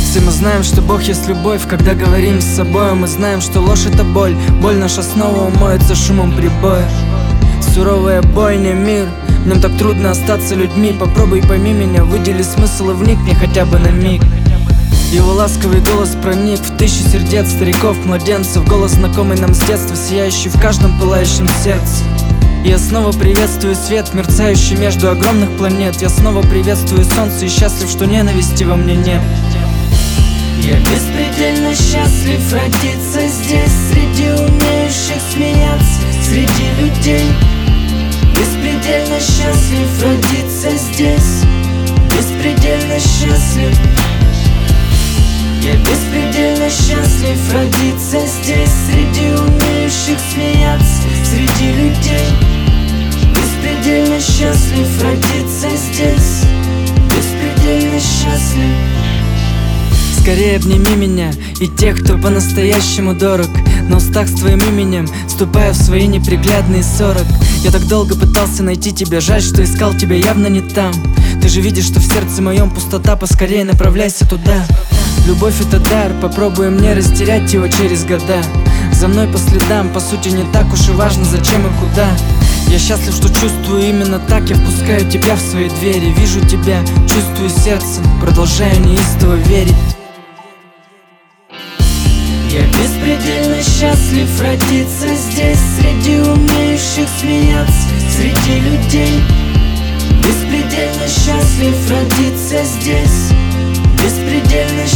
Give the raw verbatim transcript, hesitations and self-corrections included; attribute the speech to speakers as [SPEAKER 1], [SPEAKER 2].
[SPEAKER 1] Все мы знаем, что Бог есть любовь, когда говорим с собой. Мы знаем, что ложь это боль, боль наша снова умоется шумом прибоя. Суровая бойня, мир, в нем так трудно остаться людьми. Попробуй пойми меня, выдели смысл и вникни хотя бы на миг. Его ласковый голос проник в тысячи сердец стариков, младенцев. Голос, знакомый нам с детства, сияющий в каждом пылающем сердце. И я снова приветствую свет, мерцающий между огромных планет. Я снова приветствую солнце и счастлив, что ненависти во мне нет.
[SPEAKER 2] Я беспредельно счастлив родиться здесь, среди умеющих смеяться, среди людей. Беспредельно счастлив родиться здесь, беспредельно счастлив. Я беспредельно счастлив родиться здесь, среди умеющих смеяться, среди людей. Беспредельно счастлив родиться здесь, беспредельно счастлив.
[SPEAKER 1] Скорее обними меня и тех, кто по-настоящему дорог. На устах с твоим именем, ступая в свои неприглядные сорок. Я так долго пытался найти тебя, жаль, что искал тебя явно не там. Ты же видишь, что в сердце моем пустота, поскорее направляйся туда. Любовь это дар, попробуем не растерять его через года. За мной по следам, по сути не так уж и важно зачем и куда. Я счастлив, что чувствую именно так, я впускаю тебя в свои двери. Вижу тебя, чувствую сердцем, продолжаю неистово верить.
[SPEAKER 2] Я беспредельно счастлив родиться здесь, среди умеющих смеяться, среди людей. Беспредельно счастлив родиться здесь, беспредельно